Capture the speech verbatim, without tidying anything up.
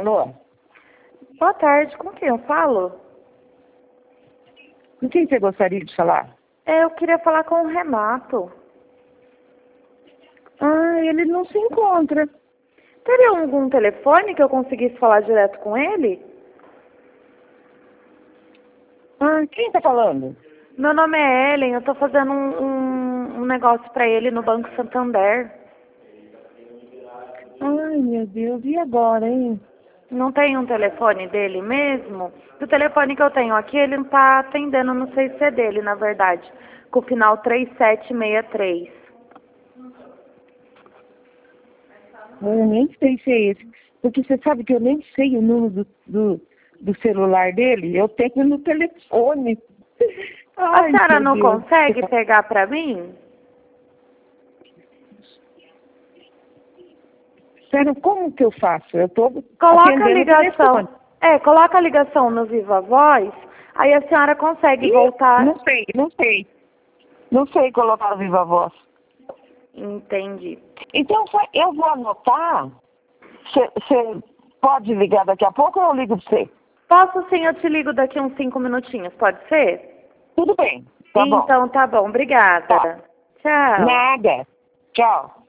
Alô? Boa tarde, com quem eu falo? Com quem você gostaria de falar? É, eu queria falar com o Renato. Ah, ele não se encontra. Teria algum telefone que eu conseguisse falar direto com ele? Ah, quem tá falando? Meu nome é Ellen, eu tô fazendo um, um, um negócio pra ele no Banco Santander. Ai, meu Deus, e agora, hein? Não tem um telefone dele mesmo? O telefone que eu tenho aqui, ele não tá atendendo, não sei se é dele, na verdade. Com o final três sete seis três. Eu nem sei se é esse. Porque você sabe que eu nem sei o número do, do, do celular dele. Eu tenho no telefone. Ai, A senhora meu não Deus. consegue pegar pra mim? Sério, como que eu faço? Eu tô Coloca a atendendo o ligação. telefone. É, coloca a ligação no Viva Voz, aí a senhora consegue Ih, voltar. não sei, não sei. Não sei colocar o viva voz. Entendi. Então, fa- eu vou anotar. Você pode ligar daqui a pouco ou eu ligo pra você? Posso sim, eu te ligo daqui uns cinco minutinhos, pode ser? Tudo bem, tá bom. Então tá bom, obrigada. Tá. Tchau. Nada. Tchau.